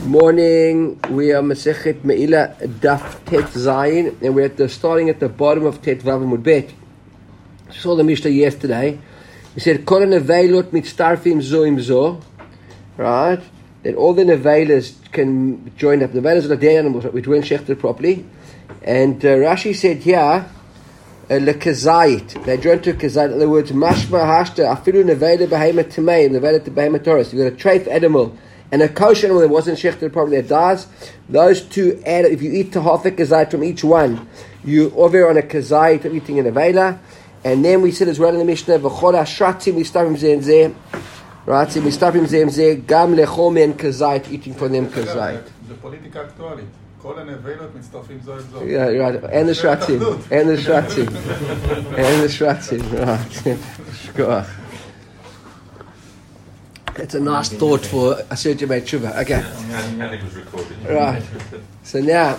Morning. We are Masechet Meila Daf Tet Zayin, and we're starting at the bottom of Tet Vav Amud Bet. Saw the Mishnah yesterday. He said, "Kol neveilot mitztarfim zo im zo," right? That all the neveilers can join up. The neveilers are the day animals which weren't shechted properly, and Rashi said here, lekazayit. They join to kazayit. In other words, mashma hashta afilu neveila behemoth tamei, neveila to behemoth taurus. You've got a treif animal and a kosher animal that wasn't shechted properly that dies. Those two add. If you eat to half a kazayit from each one, you over on a kazayit of eating a neveila. And then we said as well in the Mishnah, v'chol hashratzim mistarfim zeh and zeh, right? So mistarfim zeh and zeh, gam lechol men kazayit, eating for them kazayit. The politica actuality. כל הנבלות מצטרפים זו את זו. Yeah, right. And the shratzim. And the shratzim. And the shratzim. Right. Shkoach. That's a nice thought for a certain Beit Tshuva. Okay. And it was recorded. Right. So now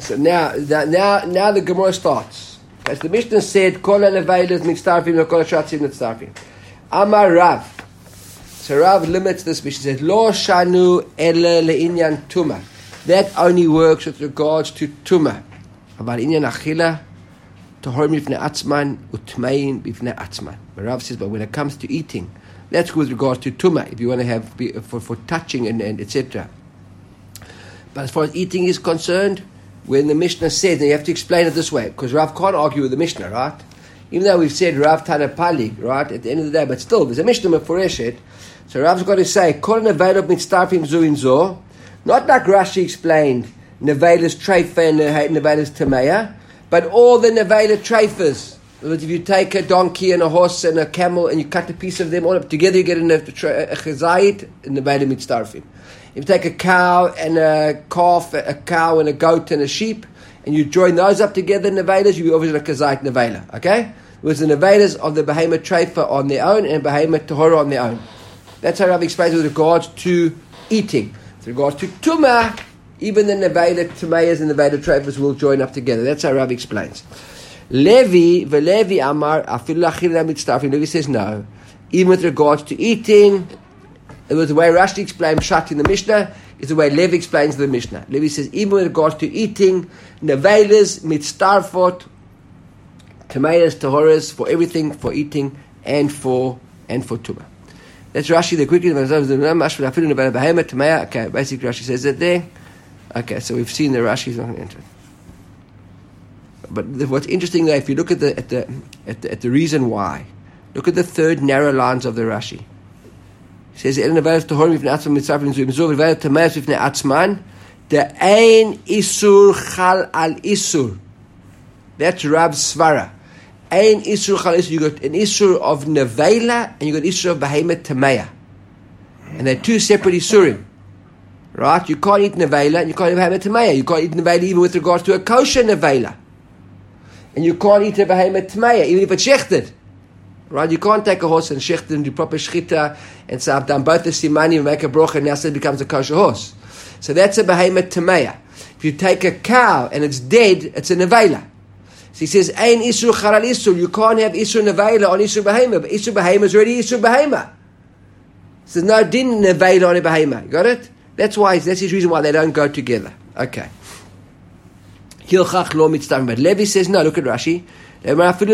the Gemara starts. As the Mishnah said, Kol ha-neveilot mitztarfim lo kol ha-shratzim mitztarfim. Amar Rav. So Rav limits this Mishnah. He says, Lo shanu ele le'inyan tumah. That only works with regards to tumah. Aval inyan achila, tohorim bifnei atzman, utmein bifnei atzman. But Rav says, but when it comes to eating, that's good with regards to tumah, if you want to have, for touching and etc. But as far as eating is concerned, when the Mishnah says, and you have to explain it this way, because Rav can't argue with the Mishnah, right? Even though we've said Rav Tana Pali, right, at the end of the day, but still, there's a Mishnah Meforeshet, so Rav's got to say, Kol neveilot mitztarfim zo in zo, not like Rashi explained, neveilah's treifa and neveilah's tameya, but all the nevelah treifas. If you take a donkey and a horse and a camel and you cut a piece of them all up together, you get a chazayit, nevelah mitztarfim. If you take a cow and a calf, a cow and a goat and a sheep, and you join those up together, nevelas, you obviously a kazayit nevela. Okay? Whereas the nevelas of the behemoth treifa on their own and behemoth tahora on their own. That's how Rav explains with regards to eating. With regards to tumah, even the nevela tamayas and the nevela treifas will join up together. That's how Rav explains. Levi Amar afilu achila mitztarfim. Levi says no. Even with regards to eating, it was the way Rashi explained Pshat in the Mishnah, is the way Levi explains the Mishnah. Levi says, even with regards to eating, nevelas, mitztarfot, tomatoes, tahoras, for everything, for eating, and for tumah. That's Rashi, the quickly, okay, basically Rashi says that there. Okay, so we've seen the Rashi is not going to enter. But what's interesting though, if you look at the reason why, look at the third narrow lines of the Rashi. He says, the ein isur chal al isur. That's Rab's svara. Ein isur chal isur. You got an isur of nevela and you got isur of behemoth tameya, and they're two separate isurim. Right? You can't eat nevela and you can't eat behemoth tameya. You can't eat nevela even with regards to a kosher nevela, and you can't eat a behemoth tameya even if it's shechted. Right? You can't take a horse and shecht and do proper shchita and say, I've done both the simani and make a brocha and now it becomes a kosher horse. So that's a behemoth tameya. If you take a cow and it's dead, it's a nevela. So he says, Ein isur charal isur. You can't have isur nevela on isur behemoth. But isur behemoth is already isur behemoth. So there's no din nevela on a behemoth. Got it? That's his reason why they don't go together. Okay. Hilchach lo mitzdarfim. But Levi says, no, look at Rashi. Levi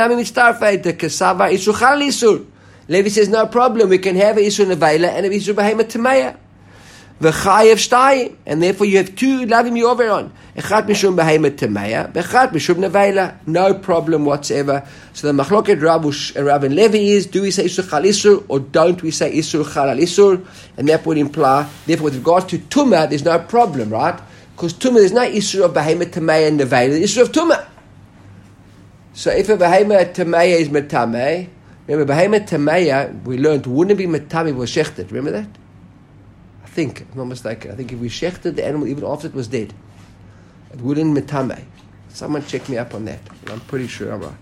says, no problem, we can have an isur nevela and an isur behemoth tameya. V'chayev shtayim, and therefore you have two lavim you over on. Echat mishum behemoth tameya, bechat mishum nevela. No problem whatsoever. So the machloket Rav and Levi is, do we say isur chal isur or don't we say isur chal al isur? And that would imply, therefore with regards to tumah, there's no problem, right? Because tumah, there's no isur of behemoth tameya and nevela, there's isur of tumah. So if a behemoth tameya is metameh, remember behemoth tameya, we learned, wouldn't be metameh was shechted. Remember that? I think, if I'm not mistaken. I think if we shechted the animal even after it was dead, it wouldn't metameh. Someone check me up on that. I'm pretty sure I'm right.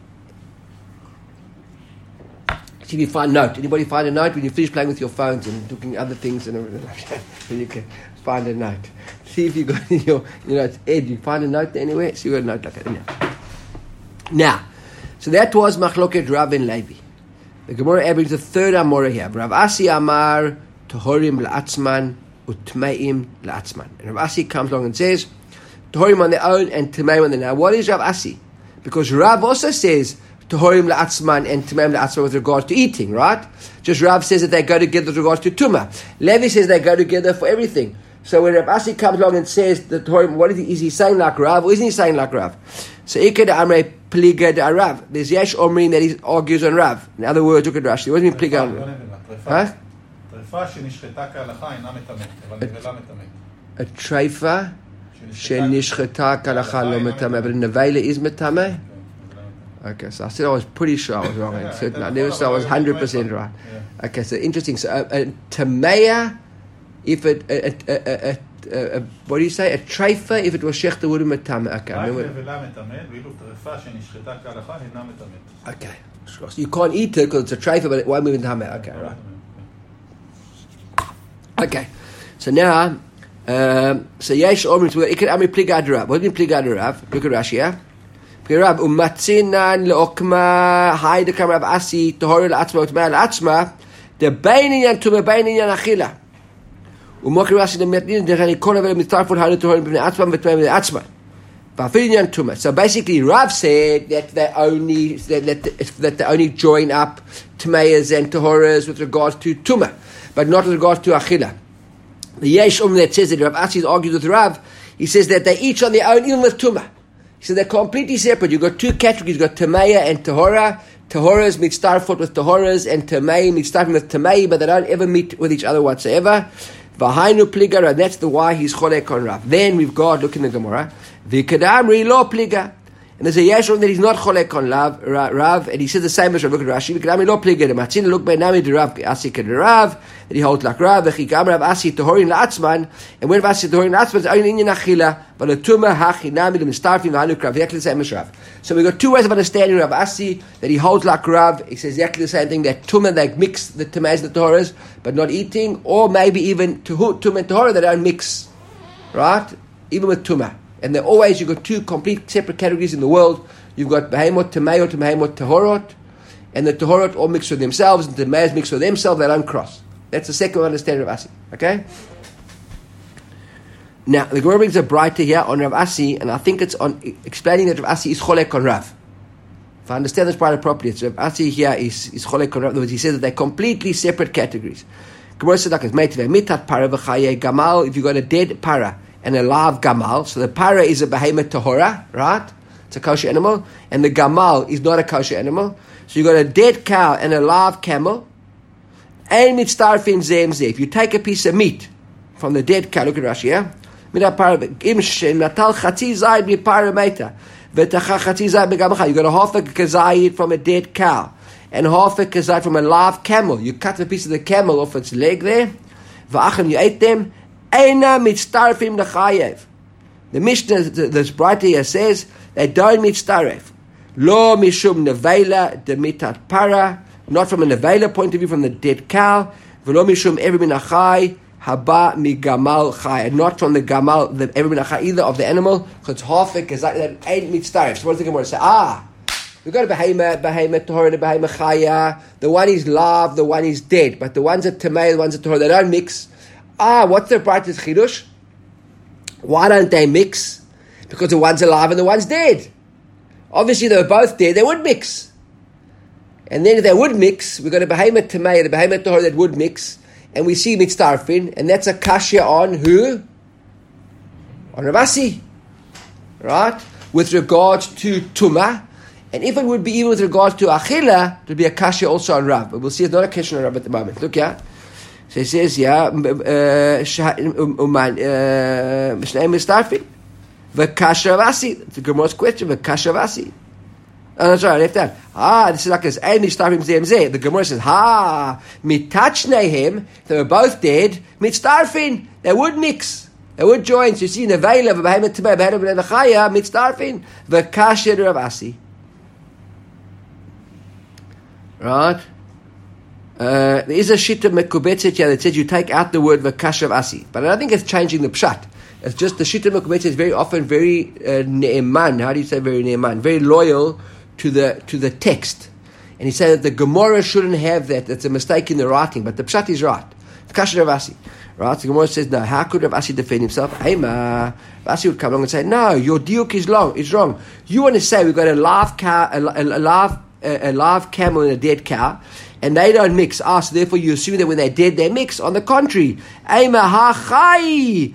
See if you find a note. Anybody find a note when you finish playing with your phones and doing other things and everything like that? Then you can find a note. See if you got in your, it's Ed. You find a note there anywhere? See you got a note like that. Anyway. Now, so that was Machloket Rav and Levi. The Gemara brings the third Amora here. Rav Asi Amar Tohorim La'atzman utmeim la'atzman. And Rav Asi comes along and says, Tahorim on their own and Tameim on their own. Now, what is Rav Asi? Because Rav also says Tahorim la'atzman and Tameim la'atzman with regard to eating, right? Just Rav says that they go together with regard to Tumah. Levi says they go together for everything. So when Rav Asi comes along and says that Tahorim, what is he saying like Rav or isn't he saying like Rav? So Iked Amrei Pliga de Rav. There's Yesh Omrim that he argues on Rav. In other words, look at Rashi. What do you mean Pliga on Rav? A treifa shenishcheta kalacha lo metame, but a nevela is metame. Okay, so I said I was pretty sure I was wrong. I never said I was 100% right. Okay, so interesting. So a tameya, if what do you say? A treifa, if it was shechta, would be metame. Okay. So you can't eat it because it's a treifa, but it won't be metame. Okay, right. Okay, so now, so Yesh Omrim, so Iked Amri Pliga Rav. What do you mean Pliga Rav? Look at Rashi, yeah? Pliga Rav, Umatzinan le'okma, Haida Kam Rav Asi, Tahor le'atzma, Utma le'atzma, the Beinyan Tumah, Beinyan Achila. Umokri Rashi, the Metnin, the Rani Kona Vele Mitzarfut, Haida Tahor le'atzma, Utma le'atzma. Vafilyan Tumah. So basically, Rav said that they only join up Tumayas and Tahoras with regards to Tumah, but not with regards to Achila. The Yesh that says that Rav Asi argues with Rav, he says that they each on their own, even with Tumah. He said they're completely separate. You've got two categories, you've got Tamaya and Tahora. Tahoras meet Starfoot with Tahoras, and Tamay meet Starfoot with Tamay, but they don't ever meet with each other whatsoever. V'hainu pliga, and that's the why he's cholek on Rav. Then we've got, look in the Gemara, V'kadamri lo pliga. And there's a Yeshua that he's not cholek on Rav, and he says the same as Rav. Look at Rashi. V'kadamri lo pliga. The Matzina look by Nami de Rav Asi ked Rav, that he holds like Rav. V'chikam Rav Asi Tahorin la'atzman, and when Rav Asi Tahorin la'atzman, it's only inyan achila, but a tumah hachi nami dem starfim v'hanu krav. Exactly the same as Rav. So we've got two ways of understanding Rav Asi, that he holds like Rav. He says exactly the same thing, that tumah, they mix the tumas and the Tahoras, but not eating, or maybe even tumah and Tahora, they don't mix, right? Even with tumah. And they're always, you've got two complete separate categories in the world. You've got Behemoth Tamayot and Behemoth Tahorot, and the Tahorot all mix with themselves, and the Tamayos mix with themselves, they don't cross. That's the second understanding of Rav Asi. Okay? Now, the Gemara brings a brighter here on Rav Asi, and I think it's on explaining that Rav Asi is cholek on Rav. If I understand this brighter properly, it's Rav Asi here is cholek on Rav. In other words, he says that they're completely separate categories. Gemara says like this, mitat para v'chaye gamal, if you've got a dead para and a live gamal, so the para is a behemoth tahora, right? It's a kosher animal, and the gamal is not a kosher animal. So you've got a dead cow and a live camel, and mitztarfin zem zeh. If you take a piece of meat from the dead cow, look at Rashi, yeah? You got a half a kazayit from a dead cow and half a kazayit from a live camel. You cut a piece of the camel off its leg there, you ate them. The Mishnah that's brighter here says they don't mitztaref. Lo mishum nevela de mitat para, not from a nevela point of view, from the dead cow. V'lo mishum every min achai haba mi gamal chai, and not from the gamal, the every min achai either of the animal, because it's half it, because that ain't mitztaref. So what does the Gemara say? We've got a behemoth tahor, the behemoth chaya. The one is live, the one is dead, but the ones at tamei, the ones at tahor, they don't mix. What's the brightest chidush? Why don't they mix? Because the one's alive and the one's dead. Obviously, they were both dead, they would mix. And then if they would mix, we've got a behemoth tamei, the behemoth tahor that would mix, and we see mitztarfin, and that's a kasha on who? On Rav Asi. Right? With regards to tumah, and if it would be even with regards to achila, it would be a kasha also on Rav. But we'll see it's not a kasha on Rav at the moment. Look, yeah. So he says, yeah, Mishnayim mitztarfin. V'kasha Rav Asi. It's a Gemara's question. V'kasha Rav Asi. Oh, that's right, I left that. This is like this. The Gemara says, mitachnehem, they were both dead, mitztarfin, they would mix, they would join. So you see in the veil of a behemoth tamei, behemoth b'nei chaya, mitztarfin, v'kasher Rav Asi. Right? There is a shita mekubetzet here that says you take out the word v'kasher Rav Asi, but I don't think it's changing the pshat. It's just the shita mekubetzet is very often very ne'eman. How do you say very ne'eman? Very loyal to the text, and he said that the Gemara shouldn't have that. That's a mistake in the writing, but the pshat is right. Kasha Rav Asi. Right, so the Gemara says, no, how could Rav Asi defend himself? Rav Asi would come along and say, no, your diuk is wrong. You want to say we've got a live cow, a live camel and a dead cow, and they don't mix. So therefore you assume that when they're dead, they mix. On the contrary, that's the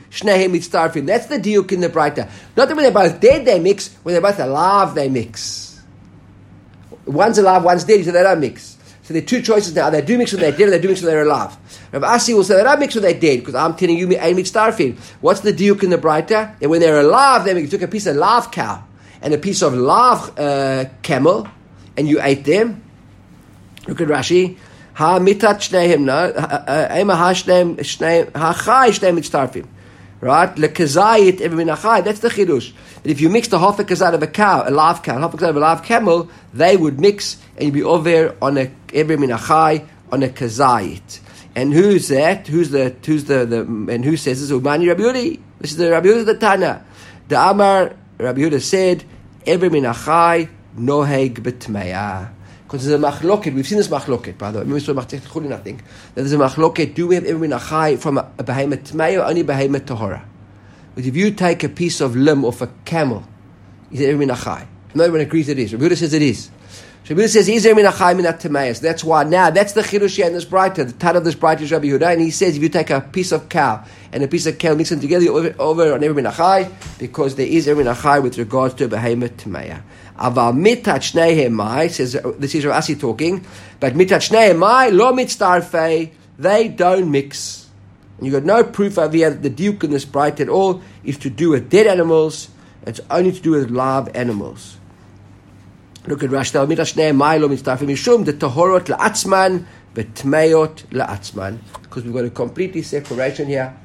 diuk in the Braita. Not that when they're both dead, they mix. When they're both alive, they mix. One's alive, one's dead, so they don't mix. So there are two choices now. They do mix when they're dead, or they do mix when they're alive. Rav Asi will say they don't mix when they're dead, because I'm telling you, ein mitztarfin. What's the diuk in the Braita? That when they're alive, they mix. You took a piece of live cow and a piece of live camel, and you ate them. Look at Rashi. Ha mitat shneim no. Ema ha shneim ha chai shneim mitztarfin. Right? Lekazayit every min achai. That's the chidush. That if you mix the half a kazayit of a cow, a live cow, half a kazayit of a live camel, they would mix, and you'd be over on a every min achai on a kazayit. And who's that? Who's the and who says this? Umani Rabbi Yehuda. This is the Rabbi Yehuda the Tana. The Amar Rabbi Yehuda said, every min achai noheg b'tmeya. Because there's a machloket. We've seen this machloket, by the way. I think that there's a machloket. Do we have every min achai from a behemoth tmeya or only behemoth tahora? But if you take a piece of limb off a camel, is it every min achai? No one agrees it is. Rabbi Yehuda says it is. So Rabbi Yehuda says, is every min achai min at-tmeya? So that's why now, that's the chidush in this Braita. The title of this Braita is Rabbi Yehuda, and he says if you take a piece of cow and a piece of camel, mix them together, you're over on every min achai, because there is every min achai with regards to a behemoth tmeya. Aval mitat shneihem mai, says this is Rav Asi talking, but mitat shneihem mai lo mitztarfei, they don't mix. And you got no proof over here that the diuk in this Braita at all is to do with dead animals. It's only to do with live animals. Look at Rashi. Mitat shneihem mai lo mitztarfei mishum the tahorot la'atzman v'tmeyot la'atzman, because we've got a completely separation here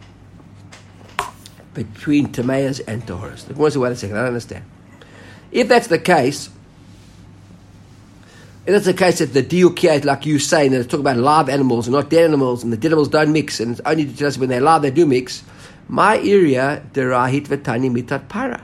between tmeyas and tahoras. The Gemara says, wait a second, I don't understand. If that's the case that the diuk here is like you saying that it's talking about live animals and not dead animals, and the dead animals don't mix, and it's only just when they're live they do mix. My area derahit v'tani mitat para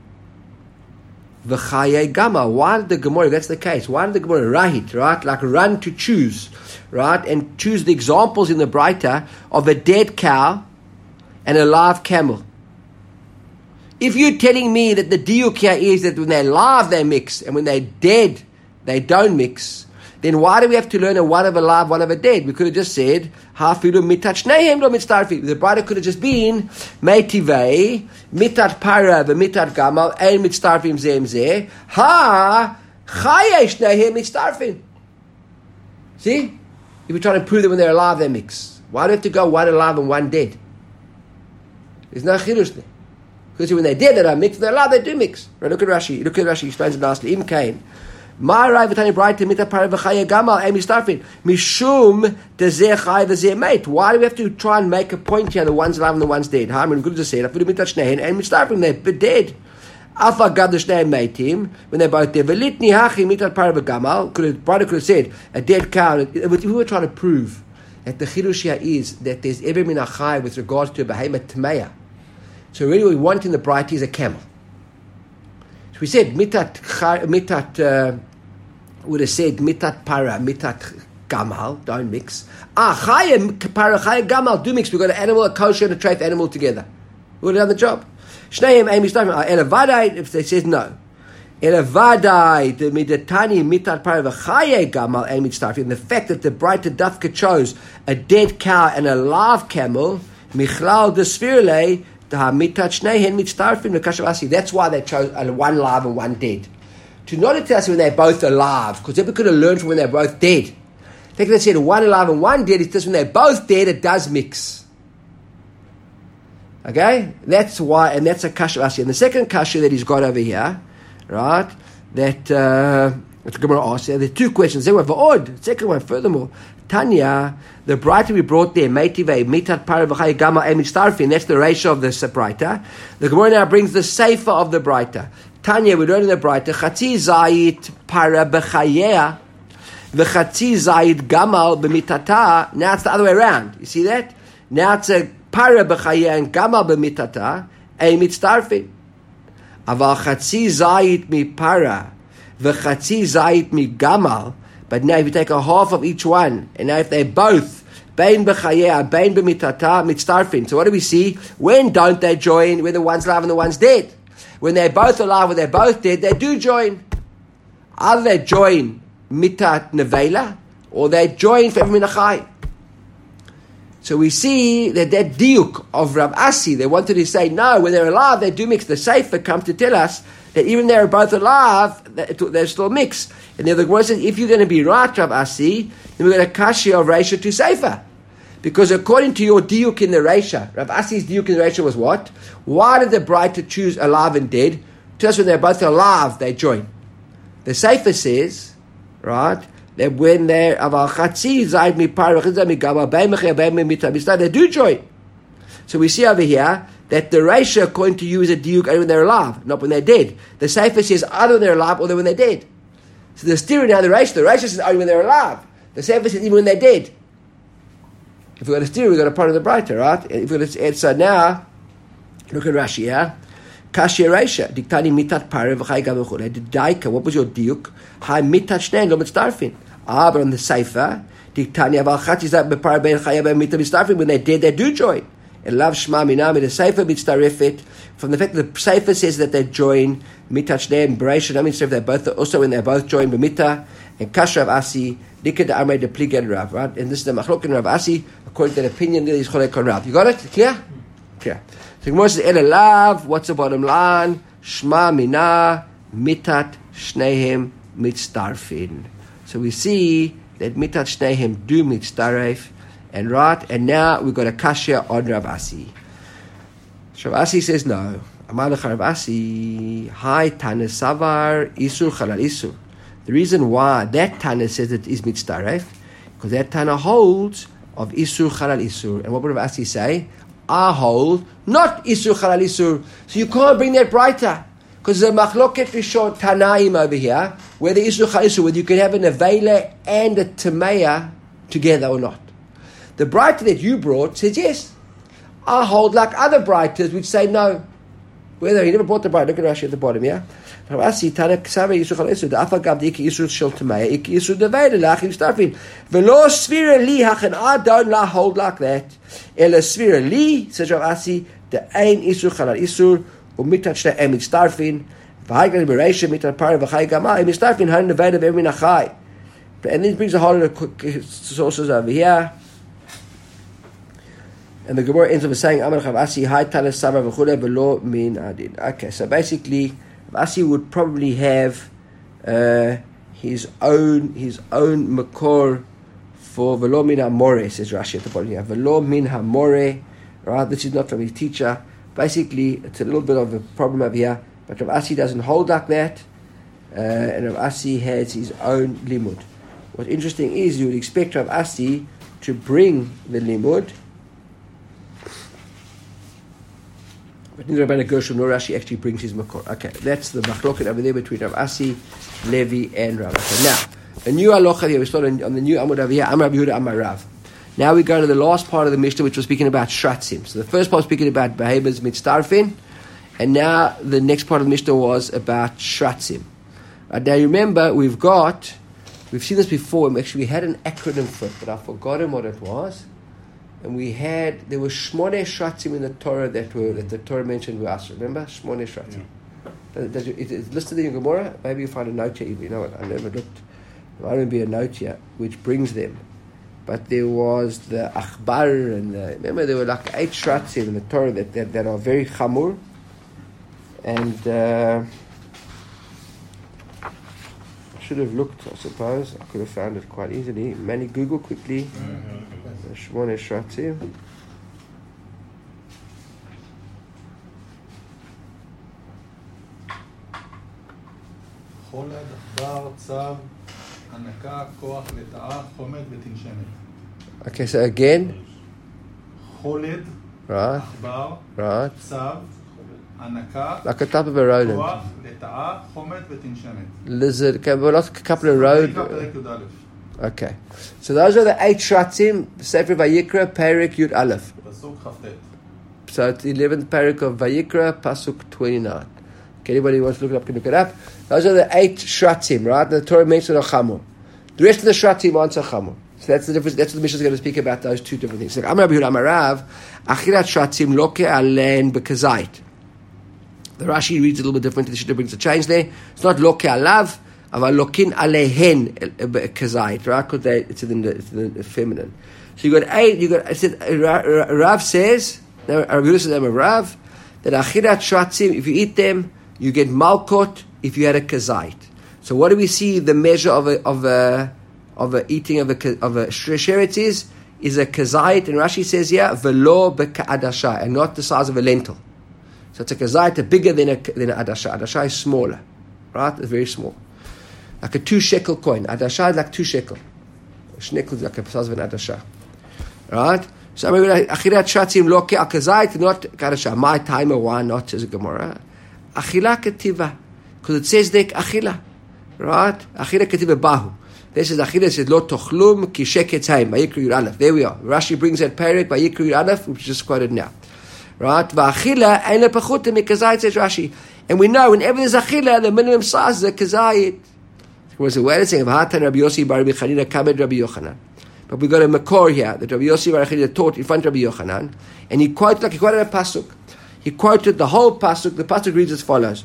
v'chaye gama. Why did the Gemara? That's the case. Why did the Gemara rahit, right? Like run to choose, right, and choose the examples in the Braita of a dead cow and a live camel. If you're telling me that the diuk here is that when they're live they mix, and when they're dead they don't mix, then why do we have to learn one of a live, one of a dead? We could have just said, hafilu mitat shneihem lo mitztarfi. The Braita could have just been, meitivei, mitat para v'mitat gamal, ein mitztarfim zeh zeh, ha, chaye shneihem mitztarfim. See? If we're trying to prove that when they're alive they mix. Why do we have to go one alive and one dead? There's no chidush there. Because when they're dead, they don't mix. When they're alive, they do mix. Right, look at Rashi. He explains it nicely. Im kain. My v'tani Braita mita para v'chaya gamal emi starfin mishum dezeh chay v'zeh mate. Why do we have to try and make a point here? The one's alive and the one's dead. I mean, good to say. Afilu mita shneihen emi starfin. They're dead. Alpha gad shneihen meitim when they're both dead. V'litni hachi mita para v'gamal. Braita could have said a dead cow. We were trying to prove that the chidush here is that there's every min achai with regards to a behemoth tmeya. So really what we want in the Braita is a camel. So we said mitat would have said mitat para, mitat gamal, don't mix. Chayim para, chayim gamal, do mix. We've got an animal, a kosher and a treif animal together. We would have done the job. Shneim emi starfim. Elavadai, if they says no. Elavadai, the midatani mitat para v'chaye gamal emi starfim. The fact that the Braita dafka chose a dead cow and a live camel, michlal desfirle, that's why they chose one live and one dead. To not tell us when they're both alive, because they could have learned from when they're both dead. They could have said one alive and one dead. It's just when they're both dead, it does mix. Okay? That's why, and that's a kasha. And the second kasha that he's got over here, right, that the Gemara asks, there are two questions. There were va'od. Second one, furthermore, Tanya, the Braita we brought there, meitivei, mitat para v'chaya gama emi starfin, that's the ratio of the Braita. The Gemara now brings the sefer of the Braita. Tanya, we learn in the Braita, chatzi zayit para b'chayea, v'chatzi zayit gamal b'mitata. Now it's the other way around. You see that? Now it's a para b'chayea and gamal b'mitata, emi starfin. Aval chatzi zayit mi para, v'chatzi zayit mi gamal. But now if you take a half of each one, and now if they're both Bein b'chayeh, bein b'mitata, mitztarfin. So what do we see? When don't they join? When the one's alive and the one's dead. When they're both alive or they're both dead, they do join. Either they join mitat nevela, or they join for every minachai. So we see that diuk of Rav Asi, they wanted to say, no, when they're alive, they do mix. The Sefer comes to tell us that even they're both alive, they're still mixed. And the Gemara says, if you're going to be right, Rav Asi, then we're going to kashia of Reisha to Sefer. Because according to your diuk in the Reisha, Rav Asi's diuk in the Reisha was what? Why did the Braita choose alive and dead? Just when they're both alive, they join. The Sefer says, right, that when they're they do join. So we see over here that the Reisha, according to you, is a diuk only when they're alive, not when they're dead. The Sefer says either when they're alive or when they're dead. So the steering now the Reisha says only when they're alive. The Sefer says even when they're dead. If we've got a steer, we've got a part of the Braita, right? If we've got to answer now, look at Rashi, yeah? Kashia Reisha, diktani mitat pare v'chai gam v'chulei. Daika, what was your diuk? Hai mitat shnei lo mitztarfin. But on the Sefer, diktani aval chat is that bepare ben chaya ben mitat mitztarfin. When they're dead, they do join. And love shma minami, the Sefer mitztarefet. From the fact that the Sefer says that they join mitat shnei and Bereisha, that means they're both, also when they both join b'mita, and Kasha Rav Asi, Dikad Amrei de Pligan Rav, right? And this is the Machlok Rav Asi, according to the opinion that is Cholek on Rav. You got it? Clear? Clear. So Gemara says, Ele Lav, what's the bottom line? Shma Mina, Mitat Shnehem Mitztarfin. So we see that Mitat Shnehem do Mitztaref, and right, and now we've got a Kasha on Rav Asi. So Rav Asi says, no. Amar Lecha Rav Asi, Hai Tane Savar, Isur Chalal Isur. The reason why that Tana says it is mitztaref, because that Tana holds of Isur Chalal Isur. And what would Rav Asi say? I hold not Isur Chalal Isur. So you can't bring that Braita. Because there's a Machloket Rishon Tanaim over here, where the Isur Chalal Isur, whether you can have an Avela and a Tameya together or not. The Braita that you brought says yes. I hold like other Braitas which say no. Whether he never brought the Braita, look at Rashi at the bottom, yeah? Rav Asi Tana Ksava Yisur Chal Isur. The Afal Gav Dik Yisur Shel Tameya Ik Yisur Devei Lachim Starfin. Velo Svira Li Hachen. I don't hold like that. Ela Svira Li says Rav Asi the Ein Yisur Chal Isur Umitat Shnei Emit Starfin. V'Haigan Bereisha Mitat Par V'Chai Gama Emit Starfin Han Devei Dev Emin Achai. And then brings a whole lot of sources over here. And the Gemara ends up saying, Amar Rav Asi Hai Tana Savar V'Chulei V'Lo Min Adin. Okay, so basically Rav Asi would probably have his own makor for Velo min hamore, says Rashi at the bottom here. Velo min hamore, right? This is not from his teacher. Basically, it's a little bit of a problem over here, but Rav Asi doesn't hold like that, and Rav Asi has his own limud. What's interesting is you would expect Rav Asi to bring the limud, but neither Rabbeinu Gershom nor Rashi actually brings his makor. Okay, that's the machloket over there between Rav Asi, Levi, and Rav. Okay, now, a new halacha here. We start on the new Amud over here. Amar Rabbi Yehuda, Amar Rav. Now we go to the last part of the Mishnah, which was speaking about shratzim. So the first part was speaking about behemoths mitztarfin, and now the next part of the Mishnah was about shratzim. Now remember, we've seen this before. We had an acronym for it, but I've forgotten what it was. And there were Shmoneh Shratzim in the Torah that the Torah mentioned with us. Remember? Shmoneh Shratzim. Yeah. It's listed in Gemara. Maybe you find a note here. You know what? I never looked. There might even be a note here which brings them. But there was the Achbar and remember there were like 8 Shratzim in the Torah that are very chamur. And I should have looked, I suppose. I could have found it quite easily. Many Google quickly. Shmoneh Shratzim. חולד, עכבר, צב, הנקה, כוח, לטאה, חומד ותנשמת. Okay, so again. חולד, right, עכבר, right, צב, הנקה, like a type of a rodent. כוח, לטאה, חומד ותנשמת. Lizard, okay, well, not a couple of rodents. Okay, so those are the 8 shratzim, Sefer Vayikra, Perek Yud Aleph. Pasuk Chavtet. So it's the 11th Perek of Vayikra, Pasuk 29. Okay, anybody who wants to look it up can look it up. Those are the 8 shratzim, right? The Torah mentions are chamur. The rest of the shratzim aren't so chamur. So that's the difference. That's what the Mishnah is going to speak about, those two different things. Like Amar Rabbi Yehuda Amar Rav, Achilat Shatzim Loke Alen Bekazait. The Rashi reads a little bit different. The Shita brings a change there. It's not Loke Alav, but Lokin Alehen Bekazait, right? Because it's in the feminine. So you got eight. I said Rav says. Rabbi Yehuda says Rav that Achilat Shatzim, if you eat them, you get Malkot if you had a Kazait. So what do we see the measure of a eating of a sheretz is a kazait, and Rashi says velo beka'adasha, and not the size of a lentil. So it's a kazait, bigger than a adasha. Adasha is smaller, right? It's very small, like a 2 shekel coin. Adasha is like 2 shekel. A shekel is like the size of an adasha, right? So I mean, achilat shatzim lo ke'akazait, not kadasha. My timer, why not? Says a Gemara. Achila ketiva, because it says there achila, right? Achila ketiva bahu. This is Achila says Lo Tochlum Ki Sheket Haim Vayikra Yud Aleph. There we are. Rashi brings that parak Vayikra Yud Aleph, which is just quoted now. Right? Va'achila Ein Lepachutim Mikazayit, says Rashi. And we know whenever there's Achila, the minimum size is a Kazayit. Whereas the way it's saying V'hatan Rabbi Yossi Bar Rabbi Chanina Kamed Rabbi Yochanan. But we got a makor here that Rabbi Yossi Bar Chanina taught in front of Rabbi Yochanan, and he quoted a pasuk. He quoted the whole pasuk. The pasuk reads as follows.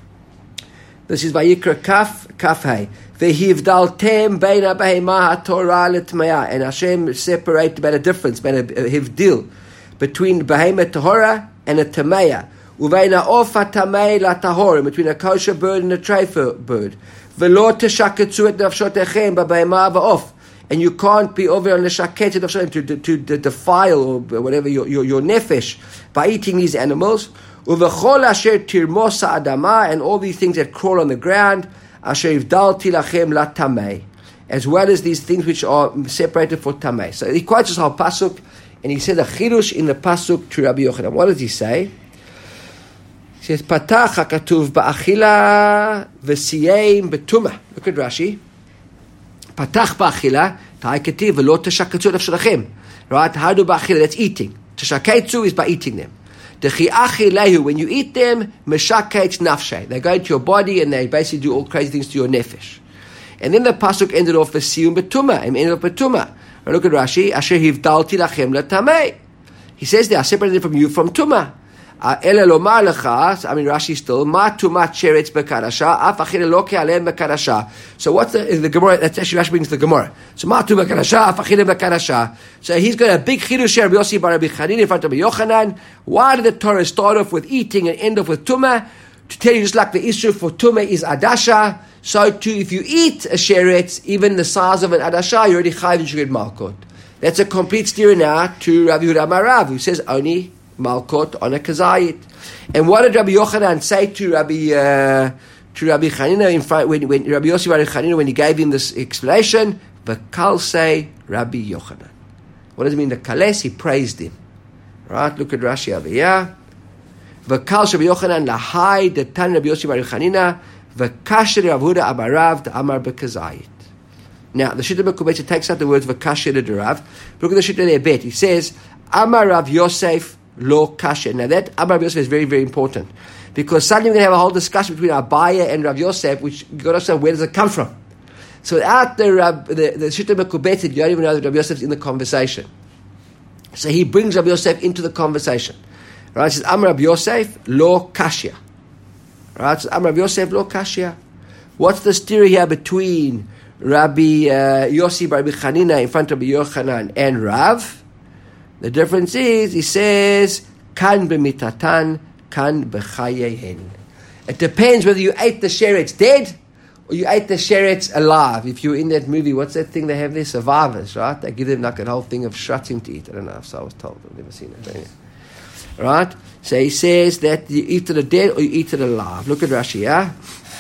This is Vayikra Kaf Hay. V'hivdaltem beina behema haTorah letmaya, and Hashem separated about a difference, about a hivdil between behema Torah and a tamaya. Uveina of hatamei latahor, between a kosher bird and a treifa bird. V'lo teshaketzu et nafshotechem b'behema v'of, and you can't be over on the shaket to defile or whatever your nefesh by eating these animals. Uvechol asher tirmosa adama, and all these things that crawl on the ground. Asher ivdalti lachem latamei, as well as these things which are separated for tamei. So he quotes us our pasuk, and he said a chirush in the pasuk to Rabbi Yochanan. What does he say? He says patach hakatuv ba'achila v'siyem betuma. Look at Rashi. Patach ba'achila ta'iketiv v'lo teshaketzu nafshalachem. Right? How do ba'achila? That's eating. Teshaketzu is by eating them. When you eat them, meshaket nafshay, they go into your body and they basically do all crazy things to your nefesh. And then the pasuk ended off with siyum betuma. Ended off betuma. Look at Rashi. Asher hivdalti lachem latamei. He says they are separated from you from tuma. Ela lomar lecha. I mean Rashi still ma tumat sheretz bekarasha af achile lo ke'alem bekarasha. So what's the Gemara? That's actually Rashi brings the Gemara. So ma tu bekarasha af achile bekarasha. So he's got a big chidush Rabbi Yossi Bar Rabbi Chanina in front of Rabbi Yochanan. Why did the Torah start off with eating and end off with tumah? To tell you, just like the issue for tumah is adasha, so too if you eat a sheretz, even the size of an adasha, you're already chayiv and you should get malkot. That's a complete steer now to Rabbi Yehuda Amar Rav, who says only malkot on a kazayit. And what did Rabbi Yochanan say to Rabbi Chanina in front when Rabbi Yossi Bar Chanina when he gave him this explanation? V'kal say Rabbi Yochanan. What does it mean? The kales, he praised him. Right? Look at Rashi over here. V'kal Rabbi Yochanan lahai detan Rabbi Yossi Bar Chanina v'kasher Rav Huda Amar Rav Amar bekazayit. Now the Shita Mekubetza takes out the words v'kasher to Rav. Look at the Shita there a bit. He says Amar Rav Yosef lo kasher. Now that Amar Rav Yosef is very, very important, because suddenly we're going to have a whole discussion between Abaye and Rav Yosef, which you got to understand where does it come from. So without the Shita Mekubetza, you don't even know that Rav Yosef is in the conversation. So he brings Rav Yosef into the conversation. Right? It says Amar Rav Yosef lo kasher. Right? It says Amar Rav Yosef lo kasher. What's the steer here between Rabbi Yossi Bar Rabbi Chanina in front of Rabbi Yochanan and Rav? The difference is, he says, kan b'mitatan, kan b'chayehen. It depends whether you ate the sheretz dead or you ate the sheretz alive. If you're in that movie, what's that thing they have there? Survivors, right? They give them like a whole thing of shratzim to eat. I don't know, so I was told. I've never seen it. Right? So he says that you eat it dead or you eat it alive. Look at Rashi, yeah?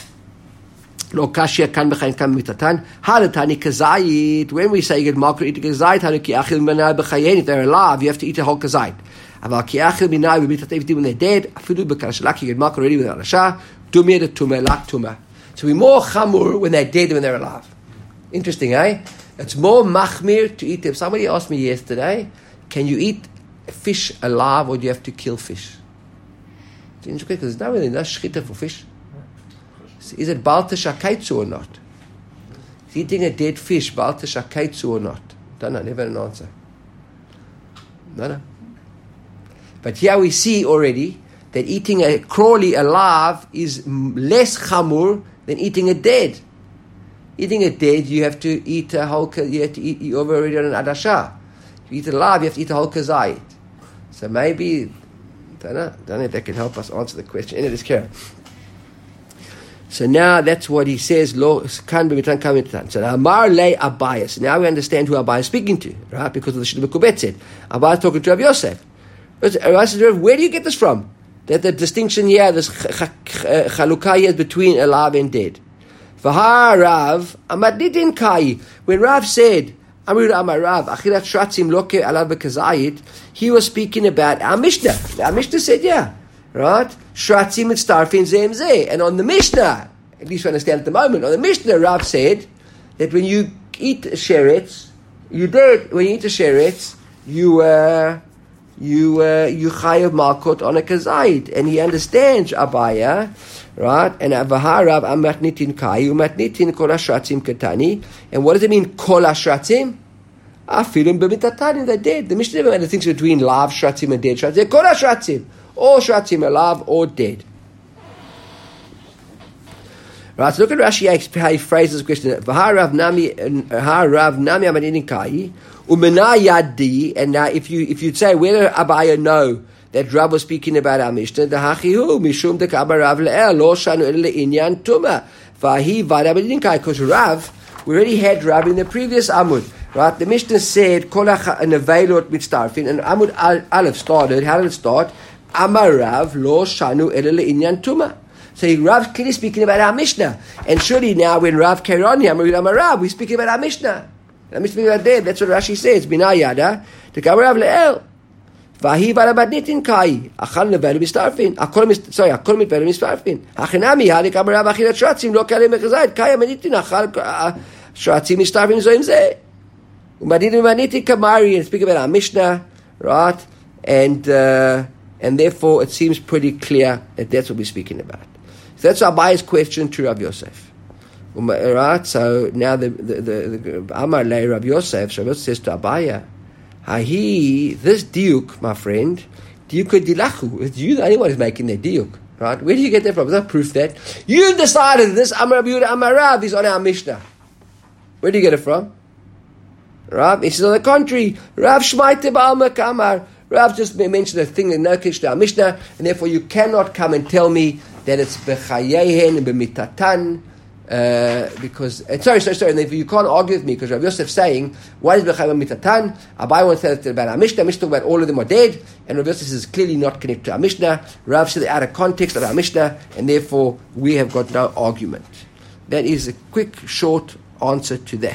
Lo kashia kan b'chayin kan mitatan. Hadatani kazayit. When we say you get malkut eat a kazayit, hanu ki achil minai b'chayin. If they're alive, you have to eat a whole kazayit. Aval ki achil minai b'mitatan when they're dead. Afidu b'karashalak, you get malkut already with an alasha. Dumia de tumah lak tumah. So we're more chamur when they're dead than when they're alive. Interesting, eh? It's more machmir to eat them. Somebody asked me yesterday, can you eat fish alive or do you have to kill fish? It's interesting because there's no really no shchita for fish. Is it Baal Teshakaitzu or not? Is eating a dead fish Baal Teshakaitzu or not? Don't know, never an answer. No. But here we see already that eating a crawly alive is less chamur than eating it dead. Eating it dead, you have to eat a whole. You have to eat. You're already on an adasha. If you eat it alive, you have to eat a whole kazayit. So maybe, don't know if that can help us answer the question. Anyway, let's carry on. So now that's what he says. Lo kan b'mitan kan b'mitan. So now Amar le Abaye. So now we understand who Abaye is speaking to, right? Because of the Shita B'Kubet said. Abaye is talking to Rav Yosef. Rav says, where do you get this from? That the distinction here, this chalukah here is between alive and dead. V'ha Rav Amad Nidin Kai. When Rav said, Amir Amar Rav, Achilat Shratzim Loke Alav B'Kazayit, he was speaking about our Mishnah. Our Mishnah said, yeah. Right? Shratzim and starfin zem zeh. And on the Mishnah, at least we understand at the moment, on the Mishnah, Rav said that when you eat sheretz, when you eat a sheretz, you chayav malkot on a kazayit. And he understands Abaya, right? And Avahar Rav amatnitin kai, umatnitin kol hashratzim katani. And what does it mean, kol hashratzim? Afilim b'mitatanim, they're dead. The Mishnah never made a distinction between live shratzim and dead shratzim. They're kol hashratzim. All shratzim alive or dead. Right, so look at Rashi how he phrases the question. V'harav nami amadinin kai umena yadi. And now, if you'd say, where did Abaya know that Rav was speaking about our Mishnah? The hachihu mishum dekaba Rav le'el lo shanu el le'inyan tuma v'hi v'ad amadinin kai. Because Rav, we already had Rav in the previous Amud. Right, the Mishnah said kol neveilot mitztarfin, and Amud Aleph started. How did it start? Amar Rav lo shanu ela le'inyan tuma. So Rav clearly speaking about our Mishnah. And surely now when Rav carry on here, Amar Rav, we're speaking about our Mishnah. I'm speaking about there. That's what Rashi says. Bina yada to Amar Rav le'el. Vahi varabadnitin kai. Achal nevelu mistarfin. Akol mitvelu mistarfin. Hachinami hadik Amar Rav achilat shratzim lo kalei mechazayit. Kai amanitin achal shratzim mistarfin zoim zeh. Umaditin kamari. And speaking about our Mishnah, right? And therefore, it seems pretty clear that that's what we're speaking about. So that's Abaye's question to Rav Yosef. Right? So now the Amar Le Rav Yosef, Rav Yosef says to Abaye, this diuk, my friend, diuk dilachu. It's you the only one who's making that diuk. Right? Where do you get that from? There's no proof that. You decided this Amar Rav Yehuda Amar Rav is on our Mishnah. Where do you get it from? Rav, he says on the contrary, Rav Shmaite Ba'al Kamar. Rav just mentioned a thing in no connection to our Mishnah, and therefore you cannot come and tell me that it's b'chayehen and b'mitatan, because sorry. And therefore you can't argue with me because Rav Yosef saying what is b'chayehen b'mitatan? Abai wants to say about our Mishnah. Mishnah about all of them are dead, and Rav Yosef is clearly not connected to our Mishnah. Rav said out of context of our Mishnah, and therefore we have got no argument. That is a quick, short answer to that.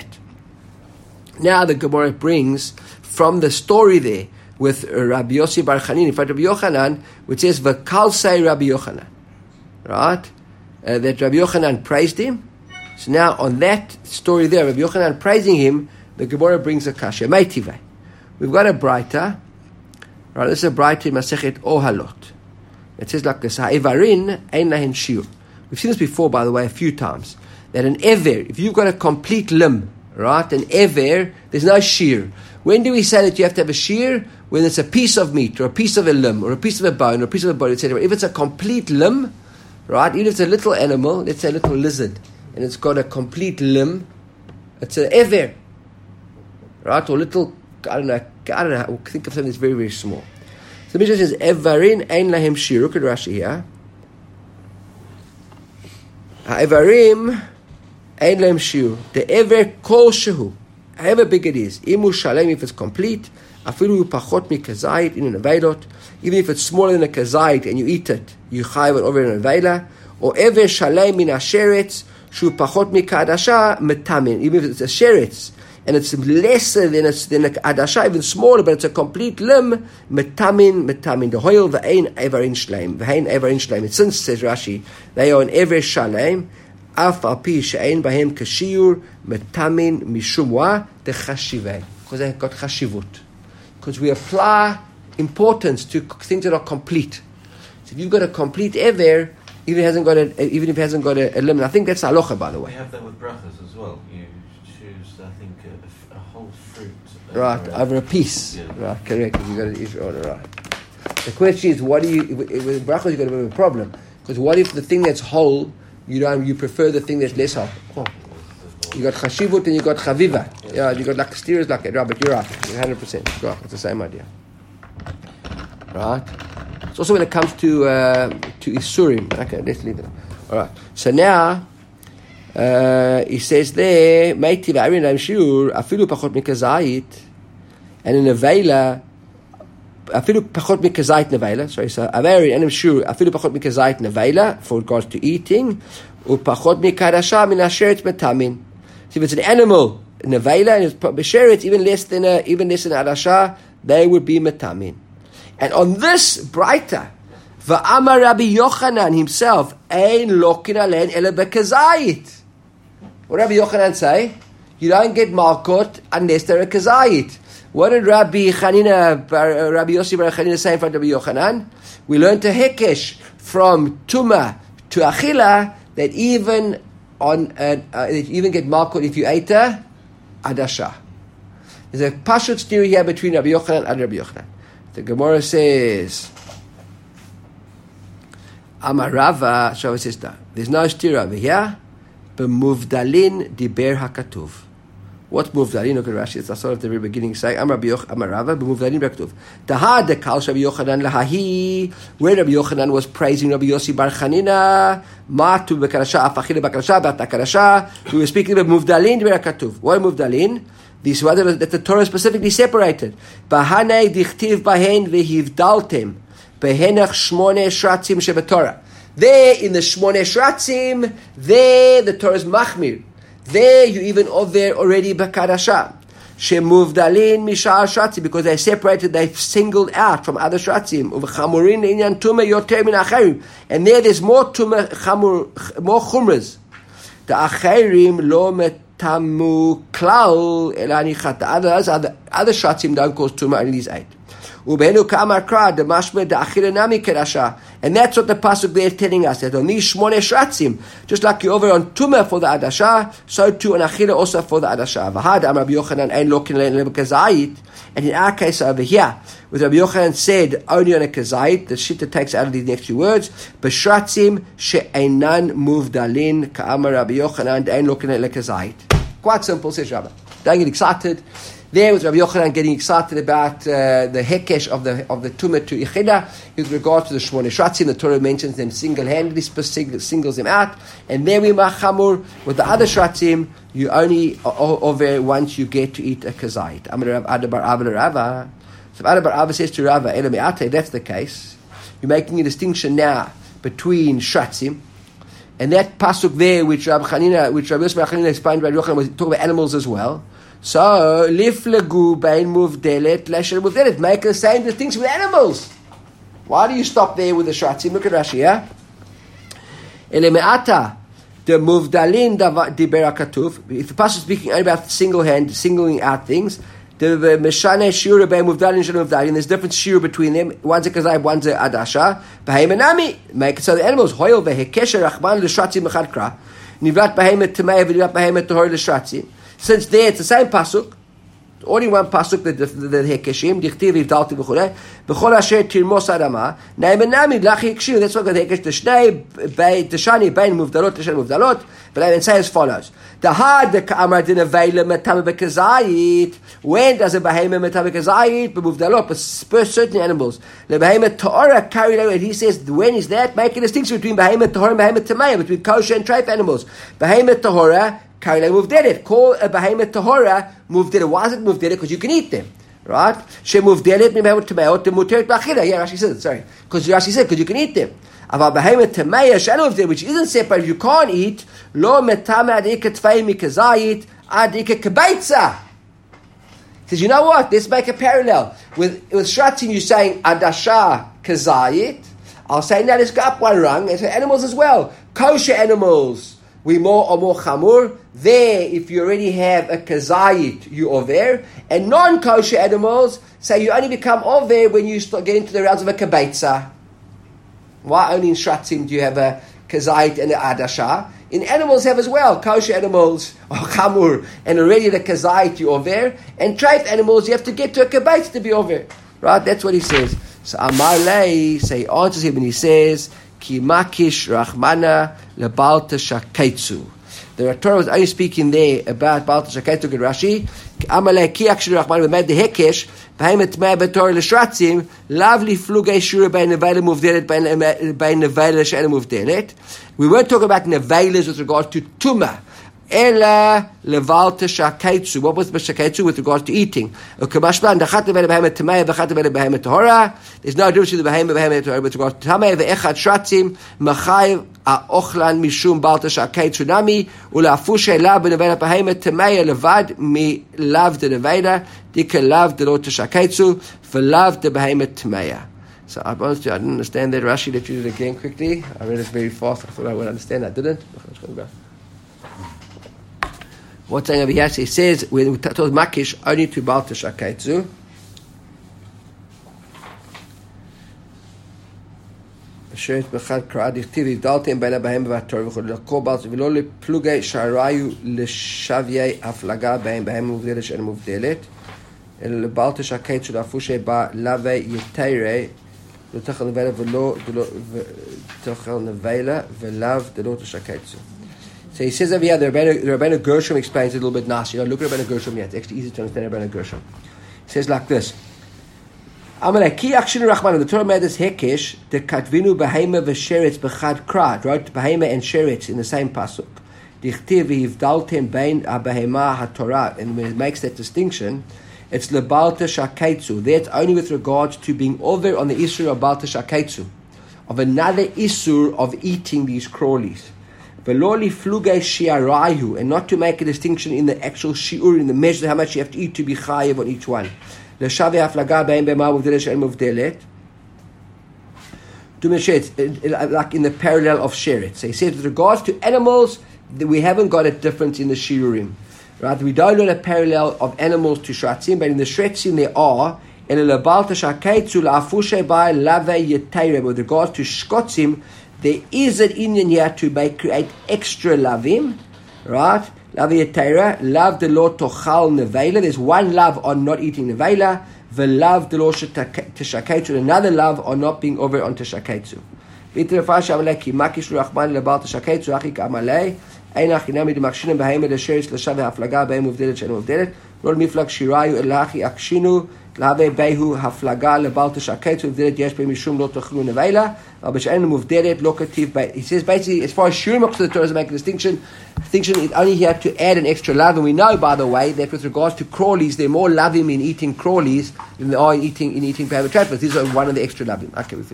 Now the Gemara brings from the story there with Rabbi Yossi Bar Chanin in front of Rabbi Yochanan, which says V'kalsei Rabbi Yochanan, right? That Rabbi Yochanan praised him. So now on that story there, Rabbi Yochanan praising him, the Gemara brings a kasha. Meitivei. We've got a braita, right? This is a braita in Masechet Ohalot. It says like this: Ha'evarin ein lahen shiur. We've seen this before, by the way, a few times. That an ever, if you've got a complete limb, right, an ever, there's no shear. When do we say that you have to have a shear? When it's a piece of meat, or a piece of a limb, or a piece of a bone, or a piece of a body, etc. If it's a complete limb, right, even if it's a little animal, let's say a little lizard, and it's got a complete limb, it's an ever, right, or little, I don't know, think of something that's very, very small. So the Mishnah says, Evarin ein lahem shir. Look at Rashi here. Ha'evarim ein lahem shir. The ever kol shehu. However big it is. Imu shalem, if it's complete. Afilu pachot mi kazayit in an aveilot. Even if it's smaller than a kazayit and you eat it, you chayav it over an aveila. Or ever shalem min asheretz, shu pachot mi kadasha metamin. Even if it's a sheretz, and it's lesser than a adasha, even smaller, but it's a complete limb, metamin, the hoil, v'ein evarin shleim, v'ein evarin shleim. Since, says Rashi, they are an ever shalem, af al pi she'ein bahem kashiur, metamin, mishumwa, de chashivei. Because they've got chashivut. Because we apply importance to things that are complete. So if you've got a complete ever, even if it hasn't got a limb, I think that's halacha, by the way. We have that with brachas as well. You choose choose, I think, a whole fruit. Right, over a piece. Yeah. Right, correct. You got it each order, right. The question is, what do you, with brachos you've got a bit of a problem. Because what if the thing that's whole, you prefer the thing that's less whole? Oh. You got chashivut and you got chaviva. Yeah, you got like steers like it. Right, but you're right. You're 100%. Right, it's the same idea. Right. It's also when it comes to isurim. Okay, let's leave it. All right. So now he says there, "Meiti v'arin am shiur afilu pachot mikazait," and in nevela afilu pachot mikazait nevela. Sorry, so avarin am shiur afilu pachot mikazait nevela for regards to eating, upachot mikadasha min asheret metamin. So if it's an animal nevela and it's b'sheret, even less than adasha, they would be metamin. And on this brighter, va'amar Rabbi Yochanan himself, ein lokin alen ele bekazayit. What did Rabbi Yochanan say? You don't get malkot unless they're a kazayit. What did Rabbi Yossi bar Chanina say in front of Rabbi Yochanan? We learned a hekesh from tuma to achila that even get malkot if you ate a adasha. There's a pashut theory here between Rabbi Yochanan and Rabbi Yochanan. The Gemara says, Amar Rava, so it says that there's no steer over here. B'muvdalin diber hakatuv. What's muvdalin? Look at Rashi. It's also at the very beginning saying, Amar Rava, b'muvdalin hakatuv. Tahad dekal Rabbi Yochanan lahahi, where Rabbi Yochanan was praising Rabbi Yossi bar Chanina, matu b'karasha, afachile b'karasha, b'atakarasha. We were speaking about muvdalin diber hakatuv. What muvdalin? This was that the Torah specifically separated. Bahanei dichtiv bahen vehivdaltem behenach shmone shratzim shebetorah. There in the shmone shratzim, there the Torah is machmir. There you even over already b'karasha. Shemuvdalin mishar shratzim, because they separated, they singled out from other shratzim. Uvechamurin inyan tumah yoter min acherim, and there's more tumah chamur, more chumras. The acherim lo met tamu klal elanichat. The other shatzim don't cause tumah, only these 8. Ubenu kamar kra the mashme the achila nami kerasha, and that's what the pasuk there is telling us, that on these shmone shatzim, just like you over on tumah for the adasha, so too on achila also for the adasha. V'had am Rabbi Yochanan ein lokin lebekazayit, and in our case over here, with Rabbi Yochanan said only on a kazayit, the shita takes out of these next few words, b'shatzim she'einan muvdalin ka'amar Rabbi Yochanan ein lokin lekazayit. Quite simple, says Rabbi. Don't get excited. There was Rabbi Yochanan getting excited about the hekesh of the tumah to ichida with regard to the shmone shratzim. The Torah mentions them single-handedly, singles them out. And there we machamur with the other shratzim. You only over once you get to eat a kazayit. Amar Rav Adabar Abba Rava. So Adabar Abba says to Rava, Ate, that's the case. You're making a distinction now between shratzim. And that pasuk there, which Rabbi Yosef bar Chanina explained by Rabbi Yochanan, was talking about animals as well. So, liflegu bein muvdelet lesher muvdelet. Make the same distinction with animals. Why do you stop there with the shratzim? Look at Rashi, yeah? Elemeata the muvdalin diber hakatuv. If the pasuk is speaking only about singling out things, the meshane shiur bein muvdalin shel muvdalin. There's different shiur between them. One's a kazayib, one's a adasha. Beheimenami. Make it so the animals hoyel vehekesher rachman l'shratzim mechad kra. Nivlat behemet tamei v'nivlat behemet tahor l'shratzim. Since there it's the same pasuk, only one pasuk, the hekeshim, dichtiv ivdalti v'chulei, b'chol asher tirmos adama, naimenami lachi hekeshim. That's what the hekesh, the shani bein muvdalot, the shani muvdalot, but I can say as follows. The had the ka'amar din avayla metame bekazayit. When does a behemoth metame bekazayit? B'muvdalot, but certain animals. The behemoth ta'ora carried away. He says, when is that? Make a distinction between behemoth ta'ora and behemoth tamaya, between kosher and treif animals. Behemoth ta'ora, carried away muvdelet. Call a behemoth tahora muvdelet. Why is it muvdelet? Because you can eat them, right? She muvdelet mi behemoth tamayot the muteret b'achila. Yeah, Rashi said it. Sorry, because Rashi said because you can eat them. Aval behemoth tamaya shelo muvdelet, which isn't separate, you can't eat. Lo metame adika tfei mikazayit adika kebaitza. He says, you know what? Let's make a parallel with shratzim. You're saying adasha kazayit. I'll say now let's go up one rung. It's animals as well. Kosher animals. We more or more chamur. There, if you already have a kazayit, you over. And non-kosher animals, say you only become over when you start getting to the realms of a kabeitza. Why only in shratzim do you have a kazayit and an adasha? in animals have as well. Kosher animals are chamur and already the kazait you over, and treif animals you have to get to a kabayt to be over. Right? That's what he says. So Amar Lei, so he answers him and he says, Ki makish rachmana lebalta shaketsu. The Torah was only speaking there about balta shaketsu and Rashi. Amar Lei ki akshir rachmana, we made the hekesh, Behemet mei betor l'shratzim, lavli flugei shura bei nevela muvdelet, bei nevela she'ena muvdelet. We weren't talking about nevelas with regard to tuma. Ela levalta shaketsu. What was the shaketsu with regard to eating? There's no difference in the behemet tahora with regard to tamei ve'echad shratzim machayev ha'ochlan mishum balta shaketsu nami ula'afushe la b'nevela behemet tamei levad mi lav de nevela dika lav de lo shaketsu v'lav de behemet tamei. So I didn't understand that. Rashi, let you do it again quickly. I read it very fast. I thought I would understand. I didn't. What's saying over here? He says when we told makish only to balta shaketsu. B'sheret b'chad kra'ad dichtiv v'daltem bein habahem v'ator v'chol l'kol balta v'lo leplugei sharayu l'shavyei aflaga bein behem muvdelet she'en muvdelet el balta shaketsu la'afushe ba lave yiteire lo tachal nevela v'lo tachal nevela v'lav delo shaketsu. So he says over here, the Rabbeinu Gershom explains it a little bit nicer. Look at Rabbeinu Gershom here. It's actually easy to understand Rabbeinu Gershom. He says like this. Amalek, ki akshinu rachmanu. The Torah made this hekesh, the katvinu behema v'sheretz b'chad krad, right? Behema and sheretz in the same pasuk. Dichtiv v'yivdaltem bein ha-behema ha-torah. And when it makes that distinction, it's lebalta shaketsu. That's only with regard to being over on the issue of balta shaketsu, of another issue of eating these crawlies. And not to make a distinction in the actual shiur, in the measure how much you have to eat to be chayev on each one. Like in the parallel of sheretz. So he says with regards to animals, we haven't got a difference in the shiurim. Right? We don't know a parallel of animals to shratzim, but in the shretzim there are. With regards to shkotzim, there is an Indian here to create extra lavim, right? Lavi yetera, lav de lo tochal nevela. There's one lav on not eating nevela, the lav de lo teshaketsu, and another lav on not being over on teshaketsu. V'iter fash amalei ki makish ruachman lebal teshaketsu achik amalei einach inami de makshinim behemet asheretz l'shav haflaga behem uvdelet she'en uvdelet lo miflag shirayu elachi akshinu Lave behu haflaga lebal teshaketsu uvdelet yesh behem mishum lo tochlu nevela. He says basically, as far as Shurim, the Torah is making a distinction is only here to add an extra lav. And we know, by the way, that with regards to crawlies, there are more lavim in eating crawlies than there are in eating parva trappers. These are one of the extra lavim. Okay,